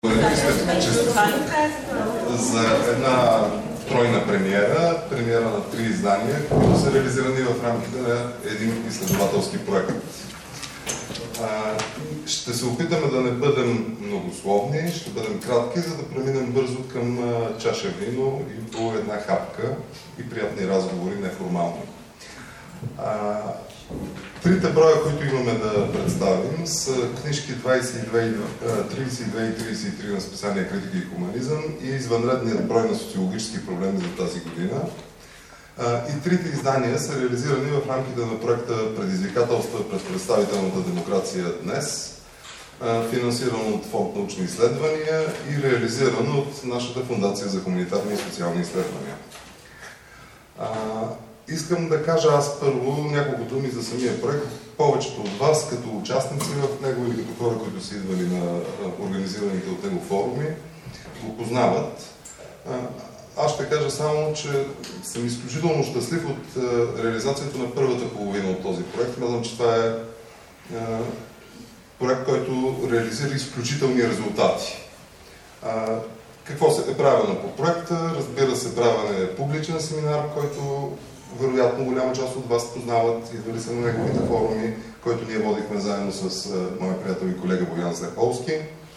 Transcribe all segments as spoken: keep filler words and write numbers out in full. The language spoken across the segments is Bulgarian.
за една тройна премиера, премиера на три издания, които са реализирани в рамките на един изследователски проект. Ще се опитаме да не бъдем многословни, ще бъдем кратки, за да преминем бързо към чаша вино и по една хапка и приятни разговори неформални. Трите броя, които имаме да представим, са книжки двадесет и две, тридесет и две и тридесет и три на списание Критика и хуманизъм и извънредният брой на социологически проблеми за тази година. И трите издания са реализирани в рамките на проекта Предизвикателства пред представителната демокрация днес, финансиран от Фонд научни изследвания и реализиран от нашата Фондация за хуманитарни и социални изследвания. Искам да кажа аз първо няколко думи за самия проект. Повечето от вас, като участници в него или като хора, които са идвали на организираните от него форуми, го познават. Аз ще кажа само, че съм изключително щастлив от реализацията на първата половина от този проект. Мисля, че това е проект, който реализира изключителни резултати. Какво се е правено по проекта? Разбира се, правен е публичен семинар, който вероятно голяма част от вас познават, идвали са на неговите форуми, който ние водихме заедно с моя приятел и колега Боян Слеповски.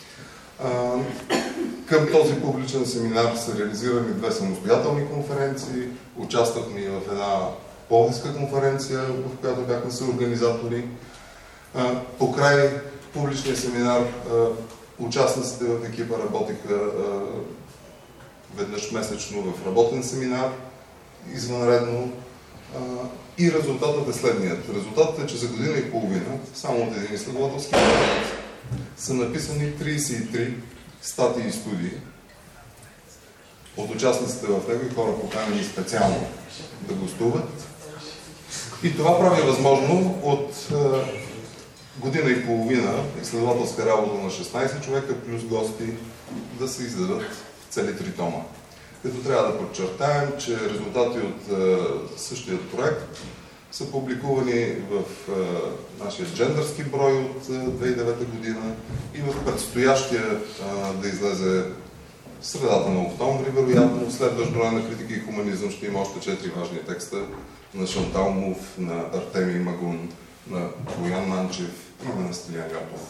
Към този публичен семинар са реализирани две самостоятелни конференции. Участвахме и в една Пловдивска конференция, в която бяхме съорганизатори. Покрай публичния семинар участниците в екипа работиха веднъж месечно в работен семинар, извънредно. И резултатът е следният. Резултатът е, че за година и половина, само от един изследователски проект, са написани тридесет и три статии и студии от участниците в него и хора поканени специално да гостуват. И това прави възможно от е, година и половина изследователска работа на шестнадесет човека плюс гости да се издадат цели три тома. Като трябва да подчертаем, че резултати от е, същия проект са публикувани в е, нашия джендърски брой от е, две хиляди и девета година и в предстоящия е, да излезе в средата на октомври, вероятно, следващ брой на Критика и хуманизъм ще има още четири важни текста на Шантал Мув, на Артемий Магун, на Боян Манчев и на Стилиян Гапов.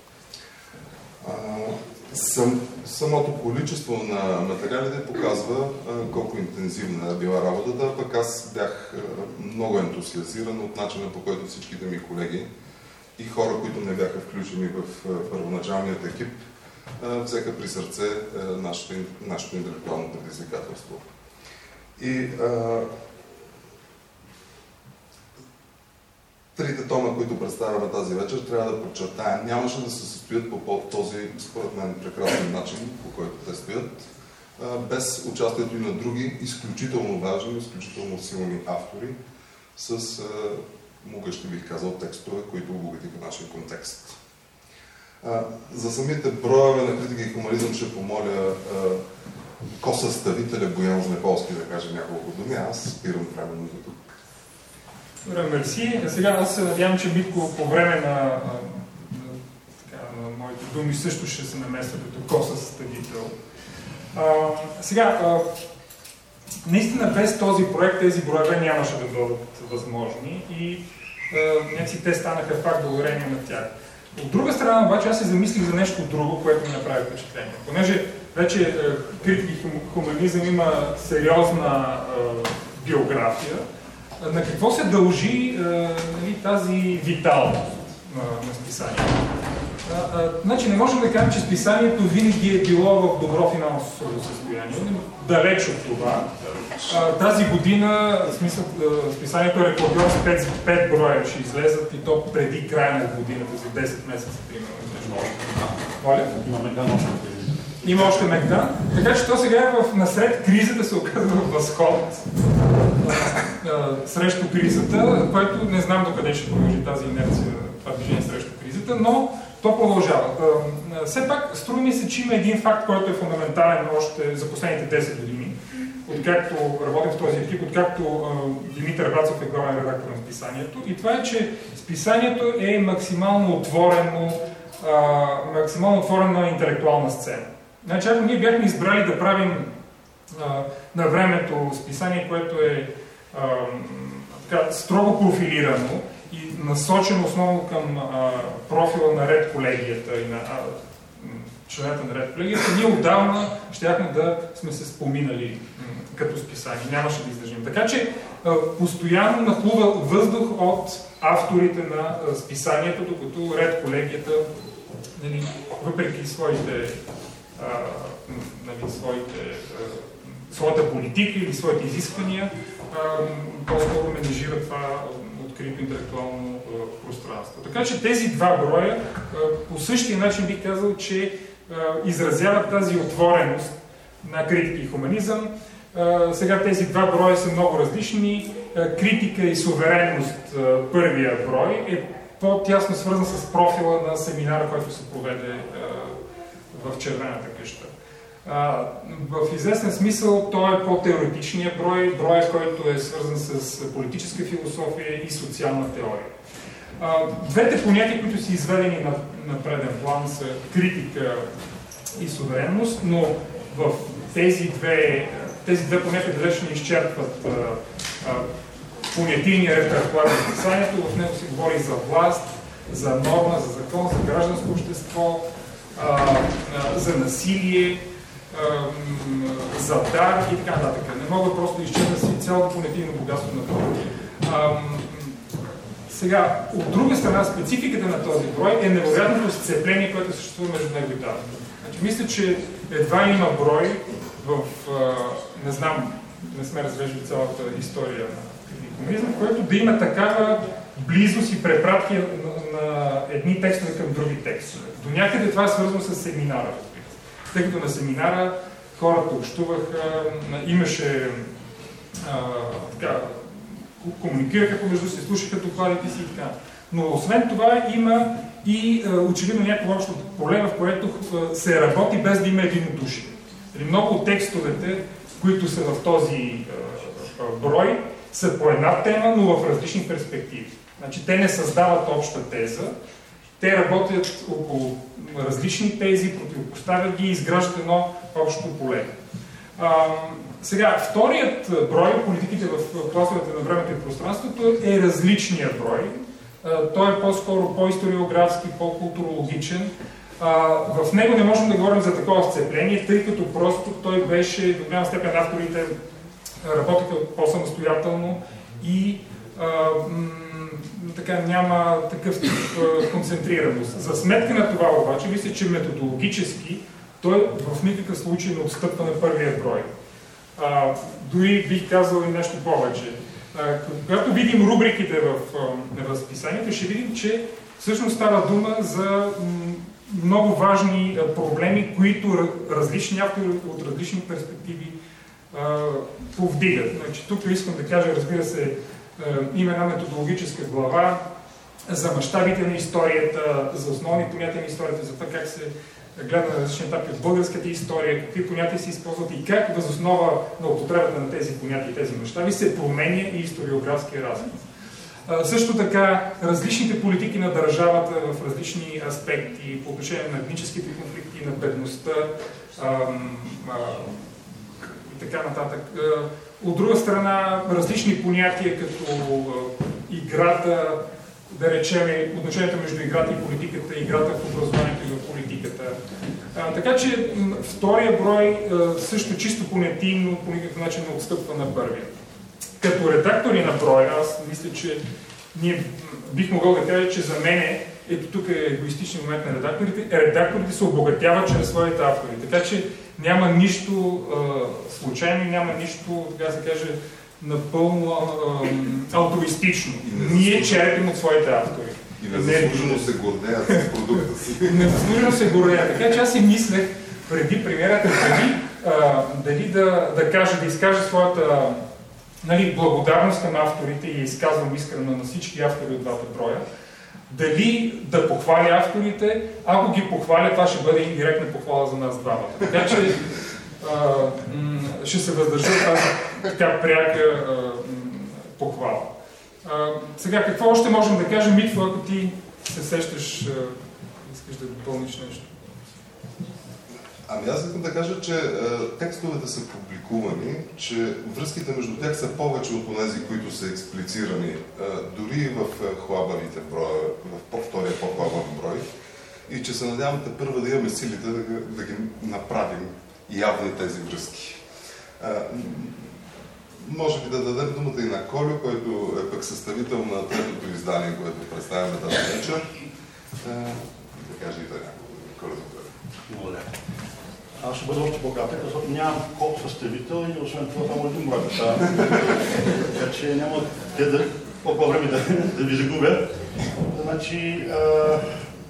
Сам, самото количество на материалите показва а, колко интензивна е била работата, пък аз бях а, много ентусиазиран от начина, по който всичките ми колеги и хора, които не бяха включени в а, първоначалният екип, а, взеха при сърце а, нашето, нашето интелектуално предизвикателство. И а, трите тома, които представяме тази вечер, трябва да подчертаем, нямаше да се състоят по този, според мен, прекрасен начин, по който те стоят, без участието и на други изключително важни, изключително силни автори с могъщи, бих казал, текстове, които обогатиха нашия контекст. За самите броеве на Критика и хуманизъм ще помоля косъставителя Боян Слеповски да каже няколко думи, аз спирам временно до тук. Добре, мерси. Сега аз се надявам, че Митко по време на, на, така, на моите думи също ще се намесва като косъставител. Сега, а, наистина без този проект тези броеве нямаше да бъдат възможни и някакси те станаха факт благодарение на тях. От друга страна обаче аз се замислих за нещо друго, което ми направи впечатление. Понеже вече Критика и хуманизъм има сериозна а, биография, на какво се дължи а, тази виталност на, на списанието? А, а, значи не можем да кажем, че списанието винаги е било в добро финансово състояние. Далеч от това. А, тази година, в смисъл, списанието е рекордьор с пет, пет броя ще излезат и то преди края на годината, за десет месеца, примерно. Моля? Има Мегдан още. Има още Мегдан. Така че то сега е в насред кризата се оказва в възход срещу кризата, което не знам докъде ще продължи тази инерция, това движение срещу кризата, но то продължава. Все пак, струва ми се, че има един факт, който е фундаментален още за последните десет години, откакто работим в този екип, откакто Димитър Вацов е главен редактор на списанието. И това е, че списанието е максимално отворено а, максимално отворена интелектуална сцена. Значи, ако ние бяхме избрали да правим а, на времето списание, което е а, така, строго профилирано и насочено основно към а, профила на ред колегията и на а, члената на ред колегията, ние отдавна щяхме да сме се споминали като списание. Нямаше да издържим. Така че а, постоянно нахлува въздух от авторите на а, списанието, докато ред колегията, нали, въпреки своите, а, нали, своите, а, своята политика или своите изисквания, по-скоро менежира това открито интелектуално а, пространство. Така че тези два броя а, по същия начин бих казал, че а, изразяват тази отвореност на критика и хуманизъм. А, сега тези два броя са много различни. А, критика и суверенност, а, първия брой, е по-тясно свързан с профила на семинара, който се проведе а, в Червената къща. А, в известен смисъл той е по-теоретичният брой, броя, който е свързан с политическа философия и социална теория. А, двете понятия, които са изведени на, на преден план, са критика и суверенност, но в тези две, тези две понятия далеч не изчерпват а, а, понятийния репертуар на писанието. В него се говори за власт, за норма, за закон, за гражданско общество, а, а, за насилие, за дар и така нататък. Не мога просто да изчерпя си цялото понятийно богатство на това. Сега, от друга страна, спецификата на този брой е невероятното сцепление, което съществува между него и тази. Значи, мисля, че едва има брой в, а, не знам, не сме разглеждали цялата история на комунизъм, който да има такава близост и препратки на, на едни текстове към други текстове. До някъде това е свързано с семинара. Тъй като на семинара хората общуваха, имаше а, така, комуникираха помежду си, слушаха докладите си и така. Но освен това има и а, очевидно някакво общо поле, в което а, се работи без да има единодушие. Много от текстовете, които са в този а, а, брой, са по една тема, но в различни перспективи. Значи те не създават обща теза, те работят около различни тези, противопоставят ги и изграждат едно общо поле. А, сега, вторият брой, политиките в класовете на времето и пространството, е различният брой. А, той е по-скоро по-историографски, по-културологичен. А, в него не можем да говорим за такова сцепление, тъй като просто той беше, до голяма степен авторите работеха по-самостоятелно и а, така няма такъв тип концентрираност. За сметка на това обаче, мисля, че методологически той в никакъв случай не отстъпва на първия брой. А, дори бих казал и нещо повече. А, когато видим рубриките в, в списанието, ще видим, че всъщност става дума за много важни проблеми, които различни автори от различни перспективи а, повдигат. Значи, тук искам да кажа, разбира се, има една методологическа глава за мащабите на историята, за основни понятия на историята, за това как се гледа на различни етапи от българската история, какви понятия се използват и как въз основа на употребата на тези понятия и тези мащаби се променя и историографския размисъл. Също така, различните политики на държавата в различни аспекти по отношение на етническите конфликти, на бедността ам, а, и така нататък. От друга страна, различни понятия, като а, играта, да речем, отношението между играта и политиката, играта в образованието и в политиката. А, така че втория брой а, също чисто понятийно по никакъв начин не отстъпва на първия. Като редактори на броя, аз мисля, че ние бих могъл да кажа, че за мен, ето тук е егоистичен момент на редакторите, редакторите се обогатяват чрез своите автори. Така че няма нищо а, случайно, няма нищо, така да се каже, напълно а, алтруистично. Ние черпим от своите автори. И незаслужено се гордеят с продукта си. Незаслужено се гордеят. Така че аз си мислех преди премиерата, дали, а, дали да, да кажа, да изкажа своята нали, благодарност към авторите и изказвам искрено на всички автори от двата броя. Дали да похваля авторите, ако ги похваля, това ще бъде индиректна похвала за нас двамата. Така че а, ще се въздържа тази така пряка а, похвала. А, сега, какво още можем да кажем, Митво, ако ти се сещаш, а, искаш да допълниш нещо? Ами аз искам да кажа, че е, текстовете са публикувани, че връзките между тях са повече от тези, които са експлицирани, е, дори в хлабавите броя, в по-втория по-хлабав брой, и че се надявам те първа да имаме силите да, да ги направим явни тези връзки. Е, може би да дадем думата и на Колю, който е пък съставител на третото издание, което представяме тази вечер. Е, да каже и да някой. Колю, благодаря. Аз ще бъда още по-кратък, защото нямам код съставител и освен това само един брой. Така че няма те да по-по време да, да ви загубя. Значи, а,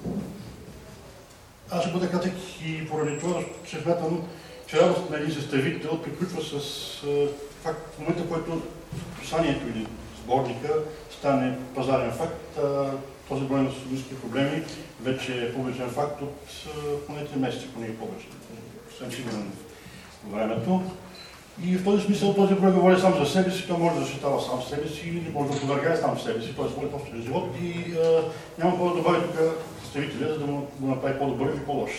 аз ще бъда кратък и поради това, че смятам, че работата на един съставител приключва с а, факт, в момента, в който писанието или сборника стане пазарен факт. А, този брой на социалистически проблеми вече е публичен факт от поне три месеца, поне и повече. Съм сигурен в времето. И в този смисъл този брой говори сам за себе си, той може да защитава сам себе си или може да подвергае сам себе си, т.е. води собствения живот и а, няма какво да добави тук представителя, за да му го направи по-добър или по-лош.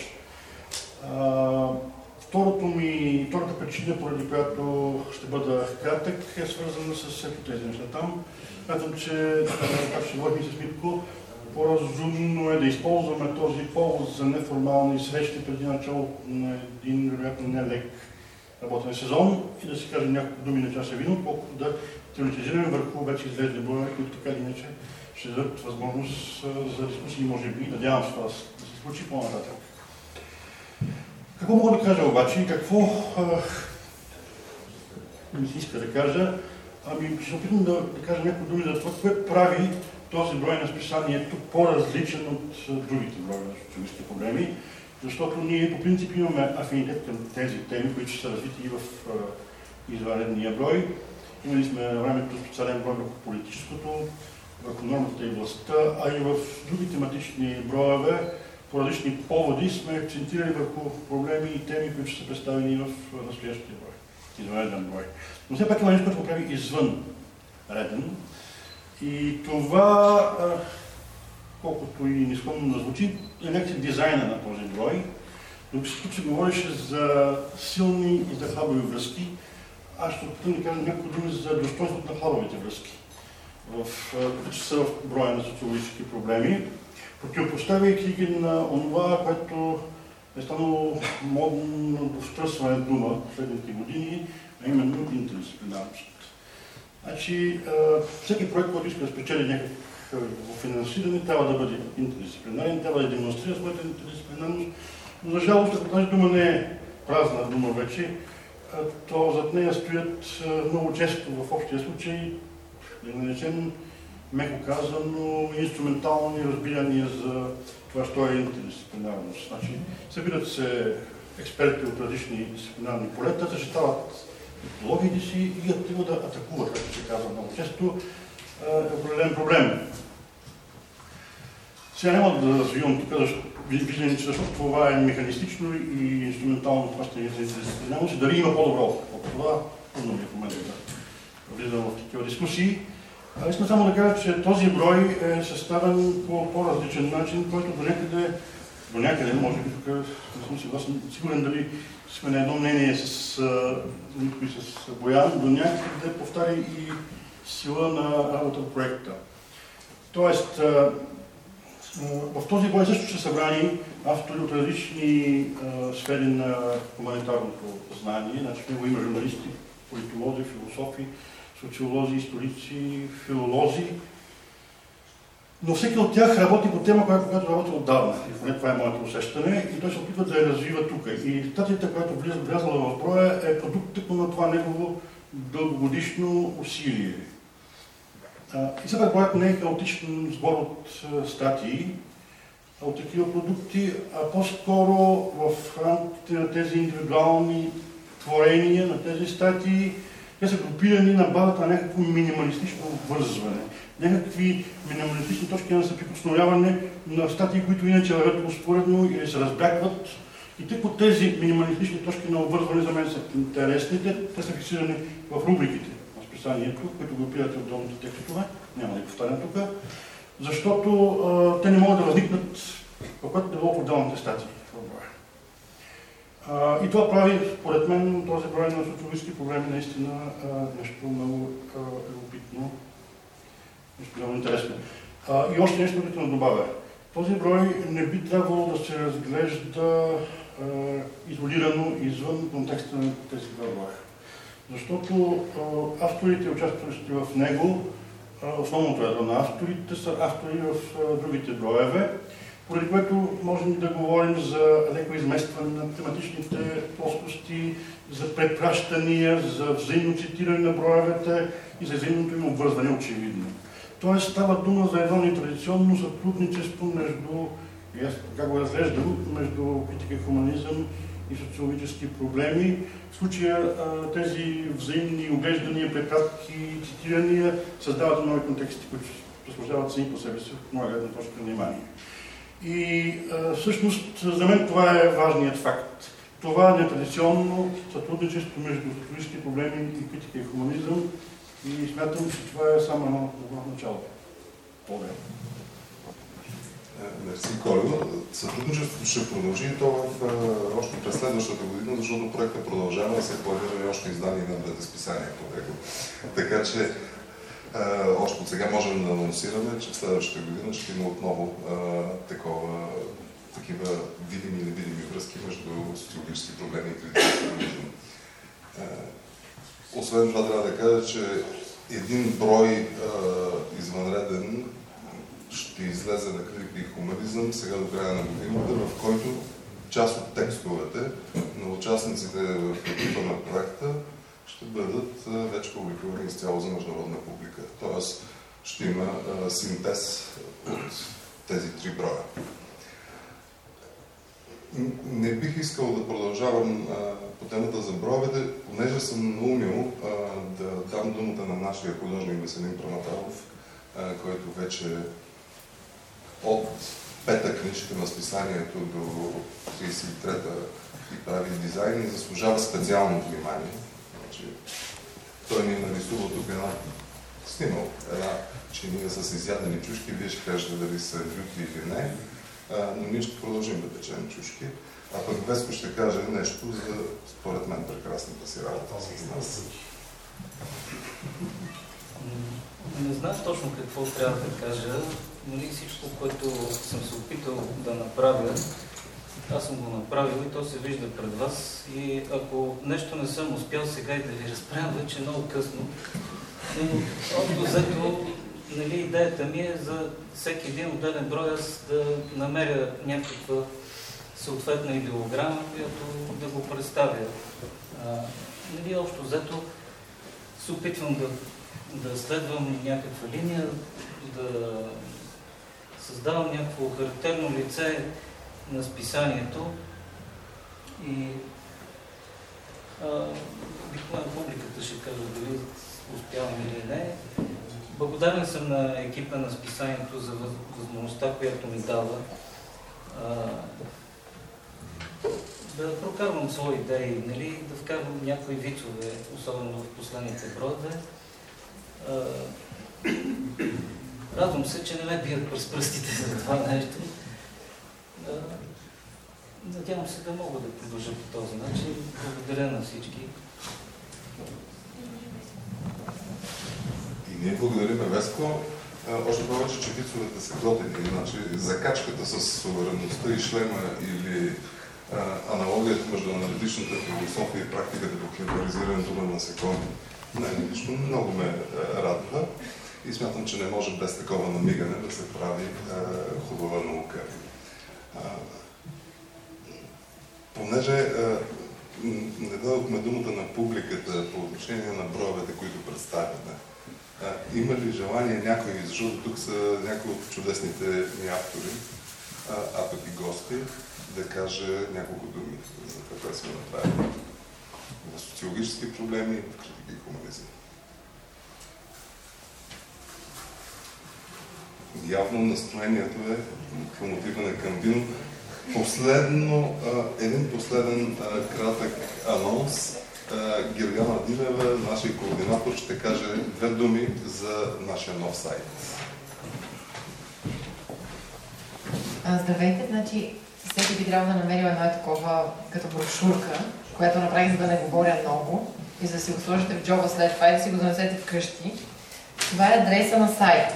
Второто ми, втората причина, поради която ще бъда кратък, е свързана с всеки тези неща там. Смятам, че, както ще говорим и с Митко, по-разумно е да използваме този повод за неформални срещи преди начало на един, вероятно, нелек работен сезон и да си кажем няколко думи на чаша вино, колкото да теоретизираме върху вече излезли броя, които така или иначе ще дадат възможност за дискусии, може би, надявам се това да се случи по-нататък. Какво мога да кажа обаче и какво ми се иска да кажа? Ами ще опитам да, да кажа някои думи за това, кое прави този брой на списанието по-различен от другите брои на социалистически проблеми, защото ние по принцип имаме афинитет към тези теми, които са развити и в uh, извънредния брой. Имали сме на времето специален брой върху политическото, върху нормата и властта, а и в други тематични броеве по различни поводи сме акцентирали върху проблеми и теми, които са представени в настоящия брой, извънреден брой. Но все пак има нещо, което го прави извън реден. И това, колкото и нескромно да звучи, е някакси дизайна на този брой. Но тук се говореше за силни и за хлабави връзки. Аз ще опитам да кажа няколко думи за достоинството на хлабавите връзки, които са в броя на социологически проблеми, противопоставяйки ги на онова, което е станало модно довстръсване дума в следните години, а именно интердисциплинарност. Значи, всеки проект, който иска да спечели някакво финансиране, трябва да бъде интердисциплинарен, трябва да демонстрира своята интердисциплинарност, но за жалост, ако тази дума не е празна дума вече, то зад нея стоят много често в общия случай, да наречем, меко казано, инструментални разбирания за това, що е интердисциплинарност. Значи, събират се експерти от различни дисциплинарни полета, защитават методологиите си и активно да атакуват, както се казва много често, е определен проблем. Сега няма да развивам тук, защото това е механистично и инструментално хващане за интердисциплинарност и дали има по-добро от това, трудно ми е в момента да влизам в такива дискусии. Искам само да кажа, че този брой е съставен по по-различен начин, който до някъде, до някъде, може би тук не съм съгласен, сигурен дали сме на едно мнение с Митко и с Боян, до някъде повтаря и сила на работа по проекта. Тоест, в този брой също ще събрани автори от различни сфери на хуманитарното знание, значи в него има журналисти, политолози, философи, социолози, историци, филолози, но всеки от тях работи по тема, която работи отдавна. И поне това е моето усещане. И той се опитва да я развива тук. И статията, която влязла в броя, е продукт на това негово дългогодишно усилие. И все пак броят не е хаотичен сбор от статии, от такива продукти, а по-скоро в рамките на тези индивидуални творения, на тези статии, те са групирани на базата на някакво минималистично обвързване. Някакви минималистични точки на съприкосновяване на статии, които иначе вървят успоредно или се разбягват. И тъй по тези минималистични точки на обвързване за мен са интересните. Те са фиксирани в рубриките на списанието, които групирате отделните текстове. Няма да ги повтарям тук. Защото а, те не могат да възникнат в което да било в отделните статии в броя. А, и това прави, според мен, този брой на социологически проблеми наистина а, нещо много а, любопитно, нещо много интересно. А, и още нещо, което да добавя. Този брой не би трябвало да се разглежда а, изолирано извън контекста на тези два броя. Защото а, авторите, участващи в него, а, основното ядро на авторите са автори в а, другите броеве, поради което можем да говорим за леко изместване на тематичните плоскости, за препращания, за взаимно цитиране на броевете и за взаимното им обвързване, очевидно. Тоест става дума за едно нетрадиционно сътрудничество между, и аз как го разглеждам, между критика и хуманизъм и социологически проблеми. В случая тези взаимни оглеждания, препратки и цитирания създават нови контексти, които заслужават сами по себе си от моя гледна точка на внимание. И а, всъщност за мен това е важният факт. Това е нетрадиционно сътрудничество между социологически проблеми и критика и хуманизъм и смятам, че това е само едно добро начало. Благодаря. Мерси, Колю. Сътрудничеството ще продължи и то в, още през следващата година, защото проектът продължава и се планира и още издание на двете списания по него. Така че Uh, още от сега можем да анонсираме, че в следващата година ще има отново uh, такова, такива видими и невидими връзки между социологически проблеми и критически хуманизъм. Uh, освен това трябва да кажа, че един брой uh, извънреден ще излезе на критика и хуманизъм сега до края на годината, в който част от текстовете на участниците в екипа на проекта ще бъдат вече публикувани изцяло за международна публика. Тоест ще има а, синтез от тези три броя. Не бих искал да продължавам а, по темата за броевете, понеже съм наумил а, да дам думата на нашия художник Веселин Праматаров, а, който вече от пета книжка на списанието до тридесет и трета и прави дизайн и заслужава специално внимание. Той ни е нарисувал тук една, снимал една чиния с изядени чушки. Вие ще кажете дали са люти или не, а, но ние ще продължим да печем чушки. А пък Веско ще каже нещо за, според мен, прекрасната си работа с нас. Не знам точно какво трябва да кажа, но всичко, което съм се опитал да направя, аз съм го направил и то се вижда пред вас. И ако нещо не съм успял сега и да ви разправям, вече е много късно. Но общо взето, нали, идеята ми е за всеки един отделен брой аз да намеря някаква съответна идеолограма, която да го представя. А, нали, общо взето се опитвам да, да следвам някаква линия, да създавам някакво характерно лице на списанието и обикновено публиката ще кажа дали успявам или не. Благодарен съм на екипа на списанието за възможността, която ми дава а, да прокарвам свои идеи, нали, да вкарвам някои вицове, особено в последните бродове. Радвам се, че не ме бият през пръстите за това нещо. Надявам се да мога да продължа по този начин. Благодаря на всички. И ние благодариме, Веско. Още повече, че вицовете са готини. Значи, закачката с суверенността и шлема или а, аналогията между аналитичната философия и практиката по климатизирането на насекоми. Не, лично много ме радва и смятам, че не може без такова намигане да се прави а, хубава наука. А, понеже а, не дадохме думата на публиката по отношение на броевете, които представяме. А, има ли желание някой, защото тук са някои от чудесните ни автори, а, а пък и гости, да каже няколко думи за това, което сме направили в социологически проблеми и в критика и хуманизъм. Явно настроението е към отиване към вино. Последно, един последен кратък анонс. Гергана Динева, нашия координатор, ще каже две думи за нашия нов сайт. Здравейте, значи всеки би трябвало да намерил едно такова като брошурка, която направих, за да не говоря много и за да си го сложите в джоба след това и да си го занесете вкъщи. Това е адреса на сайта.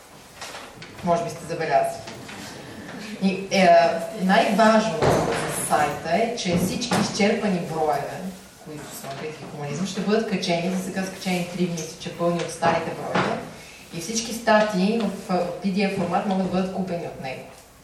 Може би сте забелязали. И, е, най-важното за сайта е, че всички изчерпани броеве, които са на критика и хуманизъм, ще бъдат качени, за сега са качени три дни, че пълни от старите броеве. И всички статии в пи ди еф формат могат да бъдат купени от него.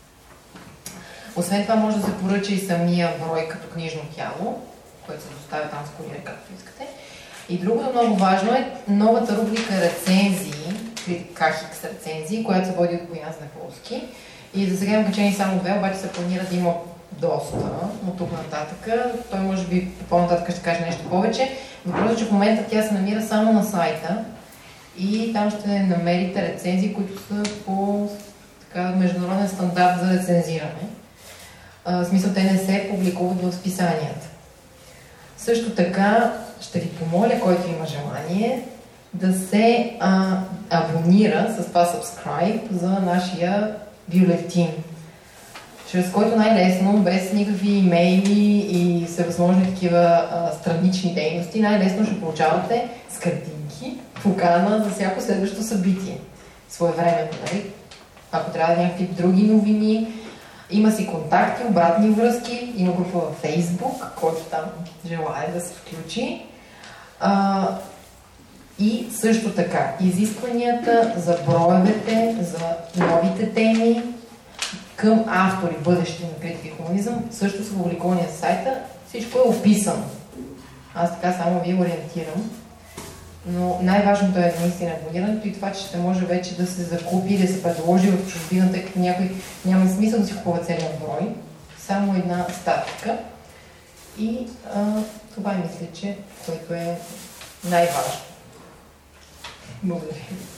Освен това може да се поръча и самия брой като книжно тяло, което се доставя там с куриер, както искате. И другото много важно е новата рубрика рецензии, Кахикс рецензии, която се води от Боян Знаховски. И за сега има качени само две, обаче се планира да има доста от тук нататък. Той може би по-нататък ще каже нещо повече. Въпросът е, че в момента тя се намира само на сайта и там ще намерите рецензии, които са по така, международен стандарт за рецензиране. В смисъл, те не се публикуват в списанията. Също така ще ви помоля, който има желание, да се а, абонира с това subscribe за нашия бюлетин, чрез който най-лесно, без никакви имейли и всевъзможни такива а, странични дейности, най-лесно ще получавате с картинки, покана за всяко следващо събитие. Своевременно, нали? Ако трябва да някакви други новини, има си контакти, обратни връзки, има група във Facebook, който там желая да се включи. А, и също така, изискванията за броевете, за новите теми към автори, бъдещи на критика и хуманизъм, също са публикувани на сайта. Всичко е описано. Аз така само ви ориентирам. Но най-важното е наистина абонирането и това, че ще може вече да се закупи и да се предложи в чужбина, тъй като някой няма смисъл да си купува целият брой. Само една статика. И а, това мисля, че което е най-важно. Благодаря.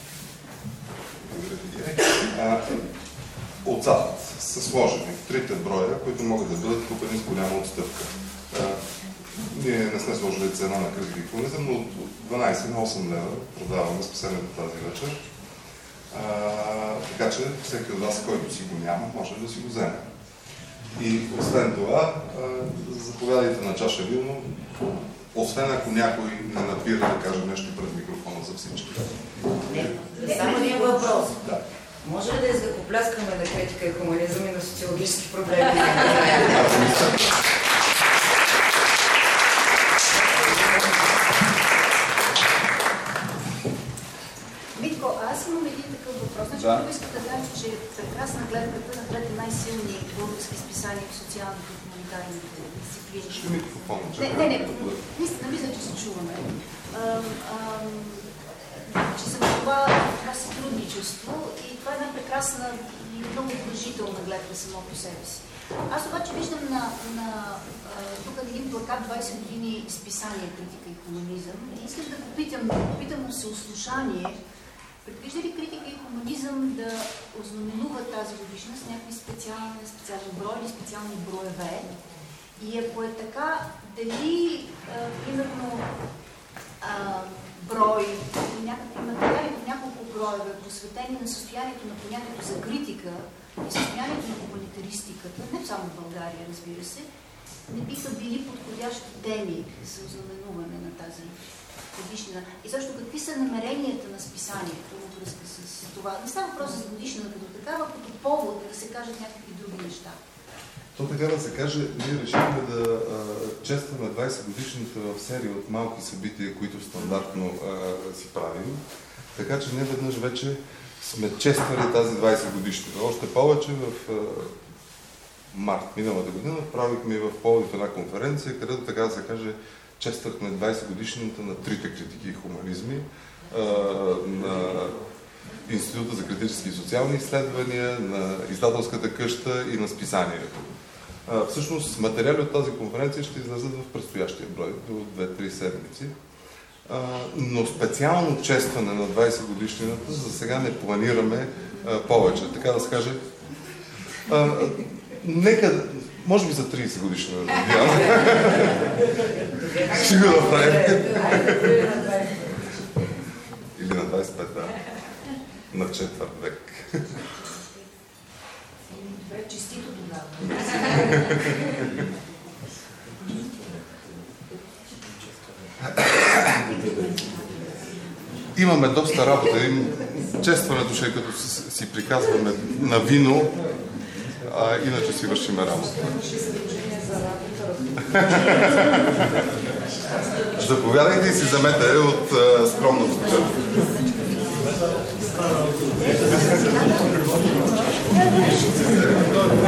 Благодаря. Отзад са сложени трите броя, които могат да бъдат купени с голяма отстъпка. Ние не сме сложили цена на критика и хуманизъм, но от дванайсет на осем лева продаваме спасението тази вечер. А, така че всеки от вас, който си го няма, може да си го вземе. И освен това, а, заповядайте на чаша вилно, освен ако някой не надбира да каже нещо пред микрофона за всички. Не, само един въпрос. Да. Може ли да изръкопляскаме на критика и хуманизъм и на социологически проблеми? Митко, аз имам един такъв въпрос. Значи, да. Първо искам да кажа, че прекрасна гледката на двете най-силни български списания в социалните и хуманитарните дисциплини. Ще микрофон, че... Не, не, не. Наистина, мисля, че се чуваме. Ам, ам, че съм това, това сътрудничество и това е една прекрасна и много положителна гледка само по себе си. Аз обаче виждам на, на тук един плакат двайсет години списание критика и хуманизъм и искам да попитам, да попитам с услушание, предвижда ли критика и хуманизъм да ознаменува тази годишна с някакви специални, специални брои или специални броеве? И ако е така, дали, а, примерно, а, брой и някакви материали в няколко броеве, посветени на състоянието на понятието за критика и състоянието на хуманитаристиката, не само в България, разбира се, не биха били подходящи теми за ознаменуване на тази годишнина. И също какви са намеренията на списанието във връзка с това? Не става въпрос за годишнина като такава, като повод да се кажат някакви други неща. То така да се каже, ние решихме да а, честваме двайсет годишната в серия от малки събития, които стандартно а, си правим. Така че не веднъж вече сме чествали тази двайсет годишната. Още повече в а, март миналата година правихме и в Пловдив една конференция, където така да се каже, чествахме двайсет годишната на трите критики и хуманизми, а, на Института за критически и социални изследвания, на издателската къща и на списанието. А, всъщност, материали от тази конференция ще излезат в предстоящия брой до две-три седмици. А, но специално честване на двайсет годишнината за сега не планираме а, повече. Така да се каже, а, нека, може би за трийсет годишна да надявам. Ще го направим. Или на двайсет и пет, да. На четвърт век. Имаме доста работа. Честването ще е като си приказваме на вино, а иначе си вършиме работа. Заповядайте и си вземете от uh, скромната почерпка. Да,